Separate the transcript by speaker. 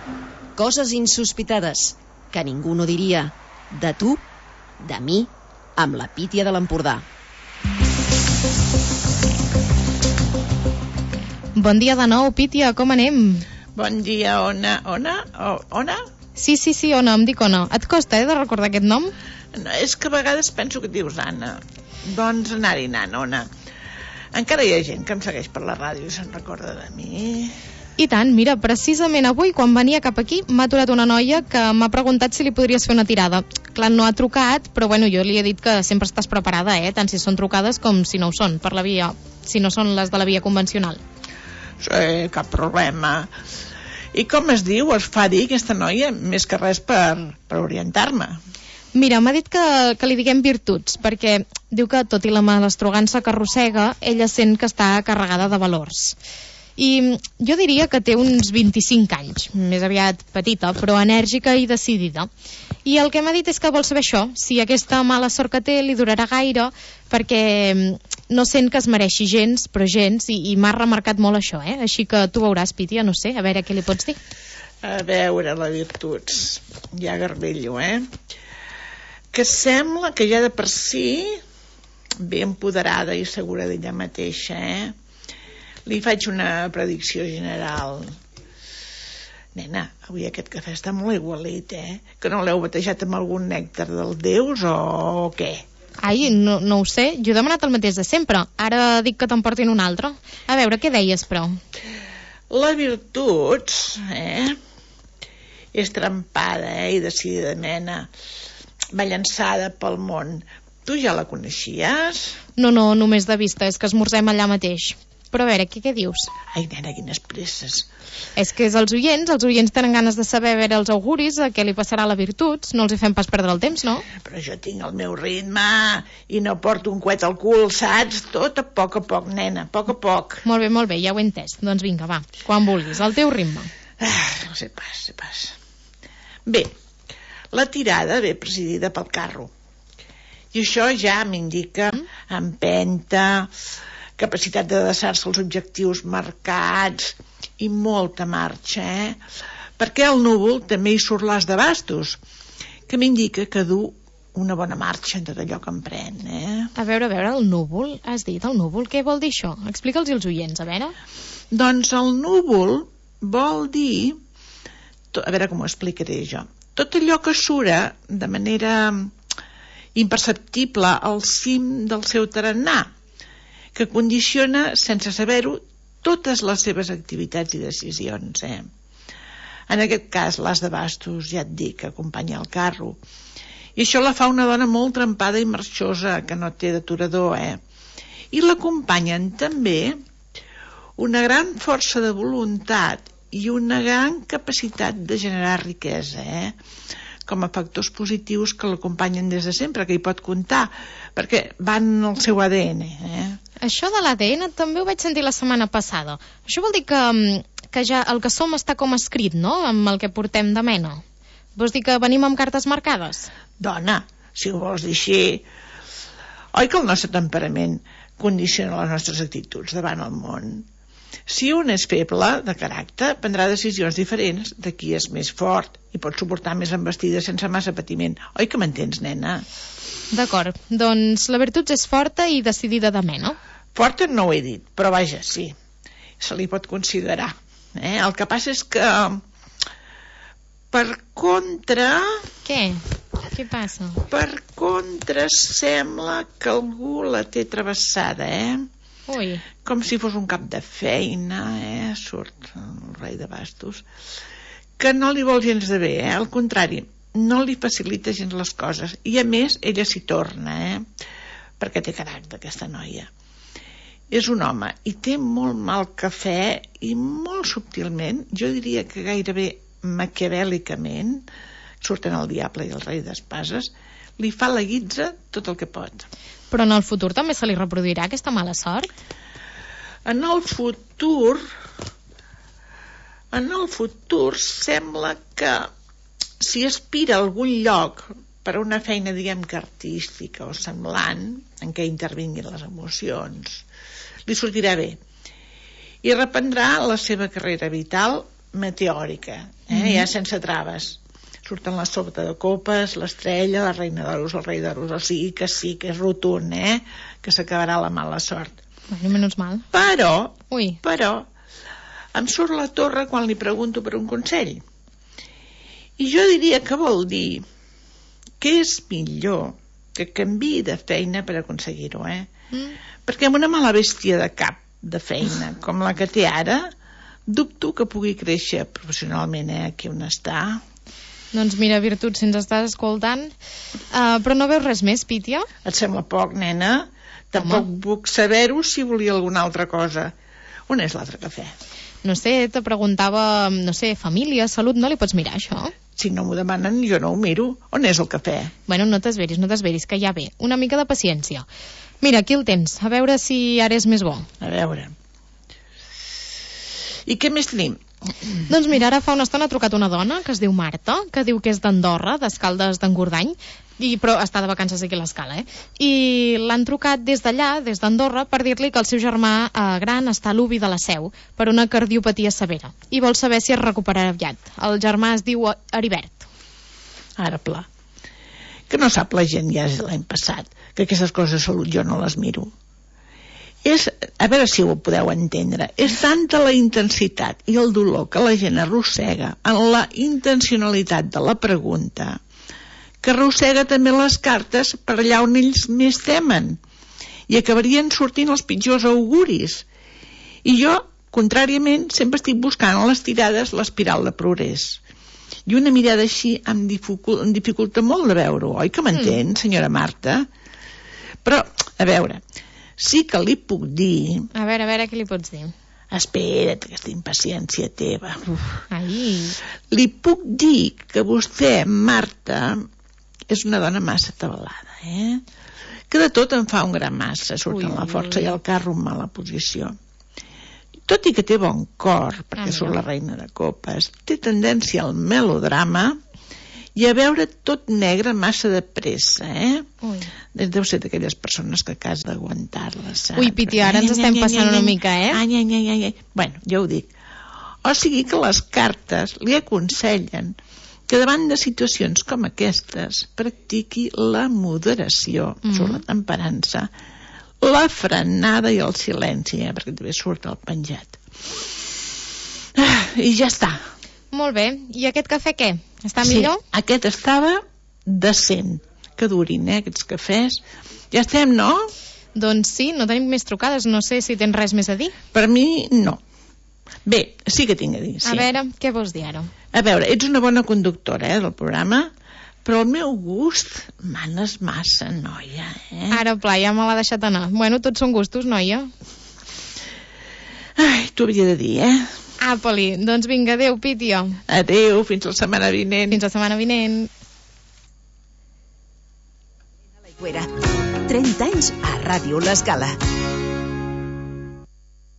Speaker 1: Coses insospitades que ningú no diria. De tu, de mi, amb la Pítia de l'Empordà.
Speaker 2: Bon dia de nou, Pítia, com anem?
Speaker 3: Bon dia, Ona. Ona?
Speaker 2: Sí, Ona, em dic Ona. Et costa, de recordar aquest nom?
Speaker 3: No, és que a vegades penso que et dius Anna. Doncs anar-hi anant, Ona. Encara hi ha gent que em segueix per la ràdio i se'n recorda de mi.
Speaker 2: I tant, mira, precisament avui, quan venia cap aquí, m'ha aturat una noia que m'ha preguntat si li podries fer una tirada. Clar, no ha trucat, però bueno, jo li he dit que sempre estàs preparada, tant si són trucades com si no ho són, per la via, si no són les de la via convencional.
Speaker 3: Sí, cap problema. I com es diu, es fa dir aquesta noia, més que res per orientar-me?
Speaker 2: Mira, m'ha dit que li diguem virtuts, perquè diu que tot i la malastrugança que arrossega, ella sent que està carregada de valors. I jo diria que té uns 25 anys, més aviat petita, però enèrgica i decidida. I el que m'ha dit és que vol saber això, si aquesta mala sort que té li durarà gaire, perquè no sent que es mereixi gens, però gens, i m'ha remarcat molt això, Així que tu veuràs, Pítia, no sé, a veure què li pots dir.
Speaker 3: A veure, la virtuts, ja garbello, que sembla que ja de per si ben empoderada i segura d'ella mateixa, Li faig una predicció general. Nena, avui aquest cafè està molt igualit, Que no l'heu batejat amb algun nèctar dels déus o què?
Speaker 2: Ai, no ho sé, jo he demanat el mateix de sempre. Ara dic que t'emportin un altre. A veure, què deies, però?
Speaker 3: La virtuts, és trempada, i decidida mena, va llançada pel món. Tu ja la coneixies?
Speaker 2: No, només de vista, és que esmorzem allà mateix. Però a veure, què dius?
Speaker 3: Ai, nena, quines presses.
Speaker 2: És que és els oients tenen ganes de saber a veure els auguris, a què li passarà a la virtuts, no els hi fem pas perdre el temps, no?
Speaker 3: Però jo tinc el meu ritme i no porto un coet al cul, saps? Tot a poc, nena, a poc.
Speaker 2: Molt bé, ja ho he entès. Doncs vinga, va, quan vulguis, al teu ritme.
Speaker 3: No sé pas. Bé, la tirada ve presidida pel carro. I això ja m'indica empenta, capacitat d'adreçar-se als objectius marcats i molta marxa, perquè el núvol també hi surt l'as de bastos, que m'indica que du una bona marxa en tot allò que emprèn,
Speaker 2: A veure, el núvol, has dit el núvol, què vol dir això? Explica'ls als oients, a veure.
Speaker 3: Doncs el núvol vol dir, a veure com ho explicaré jo, tot allò que sura de manera imperceptible al cim del seu tarannà, que condiciona, sense saber-ho, totes les seves activitats i decisions. En aquest cas, l'as de bastos, ja et dic, que acompanya el carro. I això la fa una dona molt trempada i marxosa, que no té d'aturador. I l'acompanyen també una gran força de voluntat i una gran capacitat de generar riquesa, com a factors positius que l'acompanyen des de sempre, que hi pot comptar, perquè van al seu ADN.
Speaker 2: Això de l'ADN també ho vaig sentir la setmana passada. Això vol dir que ja el que som està com escrit, no?, amb el que portem de mena. Vols dir que venim amb cartes marcades?
Speaker 3: Dona, si ho vols dir així, oi que el nostre temperament condiciona les nostres actituds davant el món? Si un és feble de caràcter, prendrà decisions diferents de qui és més fort i pot suportar més envestida sense massa patiment. Oi que m'entens, nena?
Speaker 2: D'acord, doncs la virtut és forta i decidida de mena.
Speaker 3: Forta no ho he dit, però vaja, sí, se li pot considerar. El que passa és que, per contra...
Speaker 2: Què? Què passa?
Speaker 3: Per contra, sembla que algú la té travessada,
Speaker 2: Ui.
Speaker 3: Com si fos un cap de feina, surt el rei de bastos, que no li vol gens de bé, al contrari, no li facilita gens les coses, i a més ella s'hi torna, perquè té caràcter aquesta noia. És un home i té molt mal cafè i molt subtilment, jo diria que gairebé maquiavèlicament, surten el diable i el rei d'espases, li fa la guitza tot el que pot.
Speaker 2: Però en el futur també se li reproduirà aquesta mala sort?
Speaker 3: En el futur sembla que si aspira a algun lloc per a una feina, diguem que artística o semblant, en què intervinguin les emocions, li sortirà bé i reprendrà la seva carrera vital meteòrica, ja sense traves. Surten la sopa de copes, l'estrella, la reina d'oros, el rei d'oros, o sigui que sí, que és rotund, que s'acabarà la mala sort.
Speaker 2: Bueno, menys mal.
Speaker 3: Però,
Speaker 2: Ui.
Speaker 3: em surt la torre quan li pregunto per un consell. I jo diria que vol dir que és millor que canviï de feina per aconseguir-ho, Perquè amb una mala bèstia de cap de feina com la que té ara, dubto que pugui créixer professionalment aquí on està.
Speaker 2: Doncs mira, Virtut, si ens estàs escoltant, però no veus res més, Pítia?
Speaker 3: Et sembla poc, nena? Tampoc puc saber-ho si volia alguna altra cosa. On és l'altre cafè?
Speaker 2: No sé, te preguntava, no sé, família, salut, no li pots mirar, això?
Speaker 3: Si no m'ho demanen, jo no ho miro. On és el cafè?
Speaker 2: Bueno, no t'esveris, que ja ve. Una mica de paciència. Mira, aquí el tens, a veure si ara és més bo.
Speaker 3: A veure. I què més tenim?
Speaker 2: Doncs mira, ara fa una estona ha trucat una dona que es diu Marta, que diu que és d'Andorra, d'Escaldes d'Engordany, però està de vacances aquí a l'Escala, I l'han trucat des d'allà, des d'Andorra, per dir-li que el seu germà gran està a l'UBI de la Seu per una cardiopatia severa i vol saber si es recuperarà aviat. El germà es diu Heribert.
Speaker 3: Ara pla. Que no sap la gent ja des de l'any passat que aquestes coses de salut jo no les miro. A veure si ho podeu entendre, és tanta la intensitat i el dolor que la gent arrossega en la intencionalitat de la pregunta que arrossega també les cartes per allà on ells més temen i acabarien sortint els pitjors auguris. I jo, contràriament, sempre estic buscant a les tirades l'espiral de progrés. I una mirada així em dificulta molt de veure-ho, oi que m'entén, senyora Marta? Però, a veure, sí que li puc dir...
Speaker 2: A veure, què li pots dir?
Speaker 3: Espera't, aquesta impaciència teva.
Speaker 2: Ai.
Speaker 3: Li puc dir que vostè, Marta, és una dona massa atabalada, Que de tot en fa un gran massa, surt amb la força i el carro en mala posició. Tot i que té bon cor, perquè surt la reina de copes, té tendència al melodrama i a veure tot negre massa de pressa, Deu ser d'aquelles persones que has d'aguantar-les, saps?
Speaker 2: Ui, Piti, ara ens estem passant una mica,
Speaker 3: Bueno, ja ho dic. O sigui que les cartes li aconsellen que davant de situacions com aquestes practiqui la moderació, la temperança, la frenada i el silenci, perquè també surt el penjat. I ja està.
Speaker 2: Molt bé. I aquest cafè què? Està millor?
Speaker 3: Sí, aquest estava decent. Que durin, aquests cafès. Ja estem, no?
Speaker 2: Doncs sí, no tenim més trucades. No sé si tens res més a dir.
Speaker 3: Per mi, no. Bé, sí que tinc a dir, sí.
Speaker 2: A veure, què vols dir ara?
Speaker 3: A veure, ets una bona conductora, del programa, però el meu gust manes massa, noia,
Speaker 2: Ara, pla, ja me l'ha deixat anar. Bueno, tots són gustos, noia.
Speaker 3: Ai, t'ho havia de dir,
Speaker 2: Apa-li, doncs vinga, adéu, Pítia.
Speaker 3: Adéu, fins la setmana vinent.
Speaker 2: Fins la setmana vinent.
Speaker 1: 30 anys a Ràdio L'Escala.